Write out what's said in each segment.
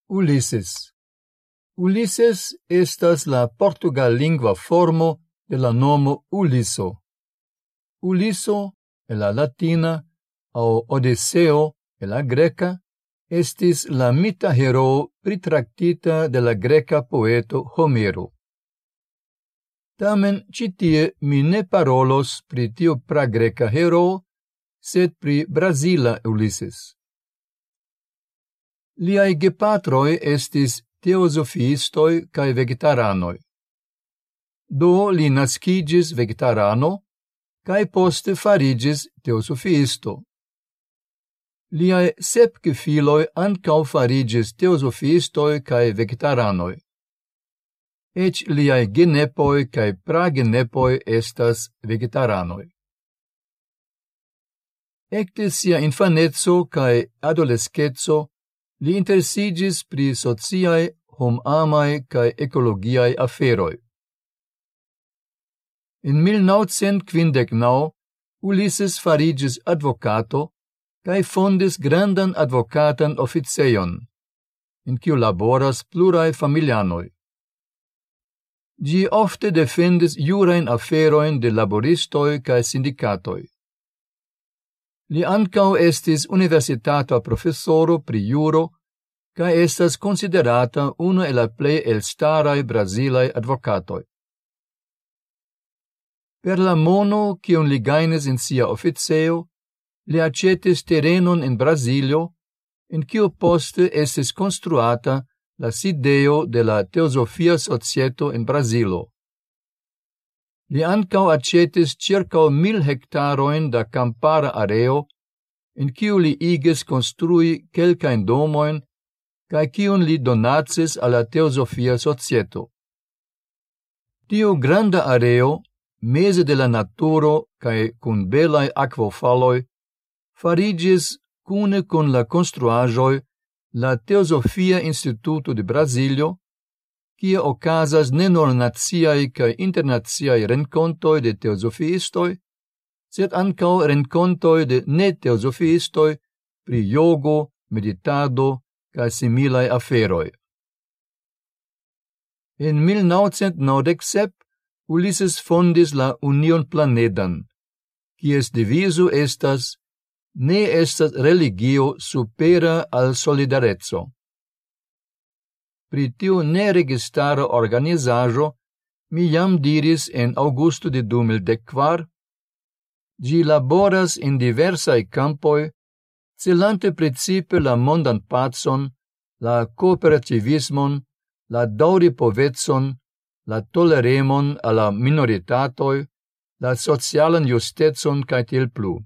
Ulises. Ulises estas la portugal-lingua formo de la nomo Uliso. Uliso, en la latina, au Odiseo, en la greca, estis la mita heroo pritractita de la greca poeto Homero. Tamen citie mi ne parolos pri tiu pra-greca heroo, sed pri Brasila Ulises. Liai gepatroi estis teosofiistoi cae vegetaranoi. Do li nascigis vegetarano, cae poste farigis teosofiisto. Liai 7 gefiloi ancau farigis teosofiistoi cae vegetaranoi. Ec liai genepoi cae pragenepoi estas vegetaranoi. Ecte sia infanezzo cae adolescetzo li intersigis pri sociae, hom-amai cae ecologiae aferoi. In 1959 Ulises farigis advocato cae fondis grandan advocatan officeion, in quiu laboras plurae familianoi. Gi ofte defendis jurain aferoin de laboristoi cae sindicatoi. Li ancau estis universitata professoro pri juro, cae estas considerata uno e la plei elstarae Brasilae advocatoi. Per la mono quion li gainis in sia officeo, li accetis terrenon in Brasilio, in quiu poste estis construata la sideo de la Teosofia Societo in Brasilo. Li ancau accetis circa 1000 hectaroin da campara areo, in quiu li igis construi quelcain domoin, cae quion li donatis alla Teosofia Societo. Tiu granda areo, mese de la naturo cae cun belai aquofaloi, farigis cune con la construajoi la Teosofia Instituto de Brasilio, quia ocasas ne nur naziae cae internaziae rencontoi de teosofiistoi, sed ancau rencontoi de ne-teosofiistoi pri yogo, meditado, cae similae aferoi. In 1997 Ulises fondis la Union Planedan, quies deviso estas ne estas religio supera al solidarezzo. Pri tiu neregistara organizajo mi jam diris en augusto de 2014, gi laboras in diversae campoi, celante principe la mondan pacon, la cooperativismon, la dauripovetson, la toleremon alla minoritatoi, la socialan justetson cae tiel plu.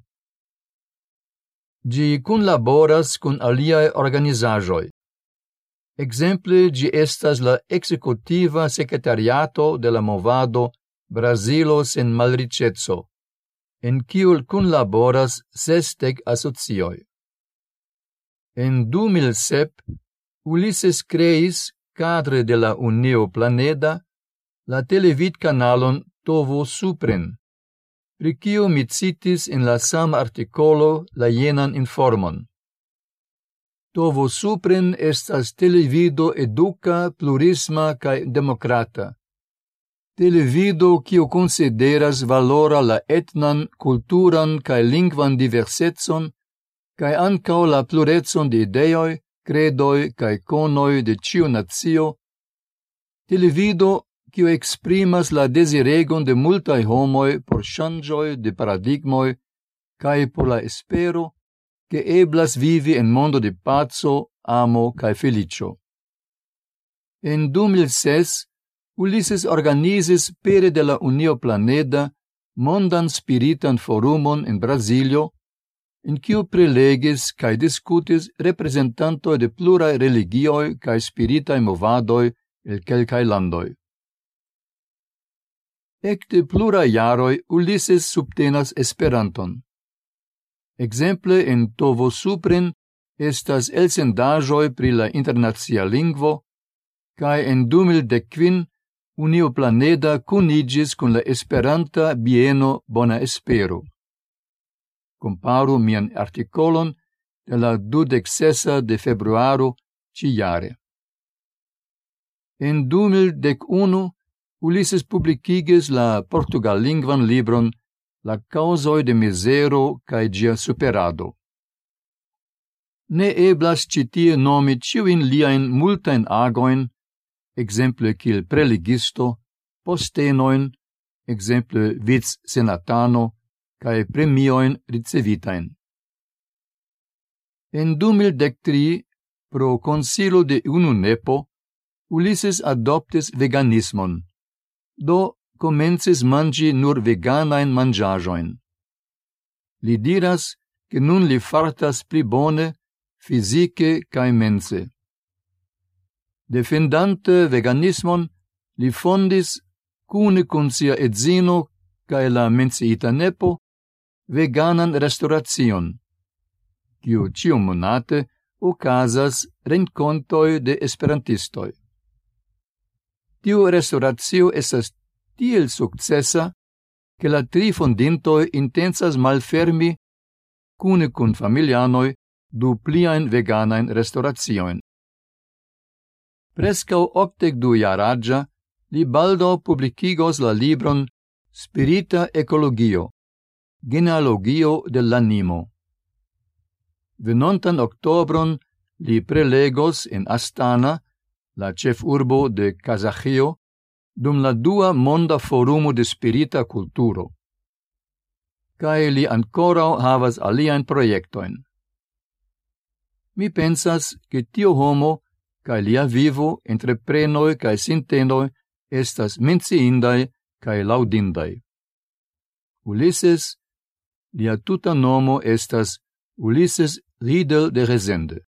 Gi cunlaboras cun aliae organizajoi. Exemple, gi estas la executiva secretariato de la movado Brasilo sen malricezzo, en quiul cunlaboras 60 asocioi. En 2007, Ulises creis, cadre de la Unio Planeda, la televid-canalon Tovo Supren, pri quiu mi citis in la sam articolo la jenan informon. Tovo Supren estas televido educa, plurisma cae democrata. Televido quiu consideras valora la etnan, culturan cae lingvan diversetson, cae ancau la pluretson de ideoi, credoi cae conoi de ciu nazio. Televido quiu exprimas la desiregon de multae homoi por changioi de paradigmoi, cae por la espero che eblas vivi en mondo de paco, amo cae felicio. En 2006, Ulises organizis pere de la Unio Planeda mondan spiritan forumon in Brasilio, in quiu prelegis cae discutis representantoi de plurae religioi cae spiritae movadoi el quelcae landoi. Ecte plurae jaroi Ulises subtenas Esperanton. Exemple en Tovo Supren estas elsendajoi pri la internazia lingvo, cae en 2015 Unio Planeda cunigis con la Esperanta bieno Bona Espero. Comparu mian articolon de la 26 de februaro ci jare. En 2011 Ulysses publicigis la portugallingvan libron La causoi de misero cae gia superado. Ne eblas citie nomi ciuin liain multain agoin, exemple cil prelegisto, postenoin, exemple viz senatano, cae premioin ricevitain. En 2013, pro consilo de unu nepo, Ulysses adoptis veganismon, do comences mangi nur veganain mangiajoin. Li diras che nun li fartas pli bone, fisice cae mense. Defendante veganismon, li fondis, cune cum sia edzino cae la menciita nepo, veganan restauration, quiu cium monate ocasas rencontoi de esperantistoi. Tiu restauratio estas tiel successa che la tri fondintoi intensas malfermi, cune cun familianoi, du pliain veganain restauratioin. Prescau 82 iaragia, li baldo publicigos la libron Spirita Ecologio, genealogio dell'animo. Venontan octobron li prelegos in Astana, la cef urbo de Kazaĥio, dum la dua monda forumo de spirita culturo. Cae li ancorau havas aliaen proiectoin. Mi pensas che tio homo, cae lia vivo, entreprenoi cae sintenoi, estas menciindai cae laudindai. Ulysses, lia tuta nomo estas Ulysses Riedel de Rezende.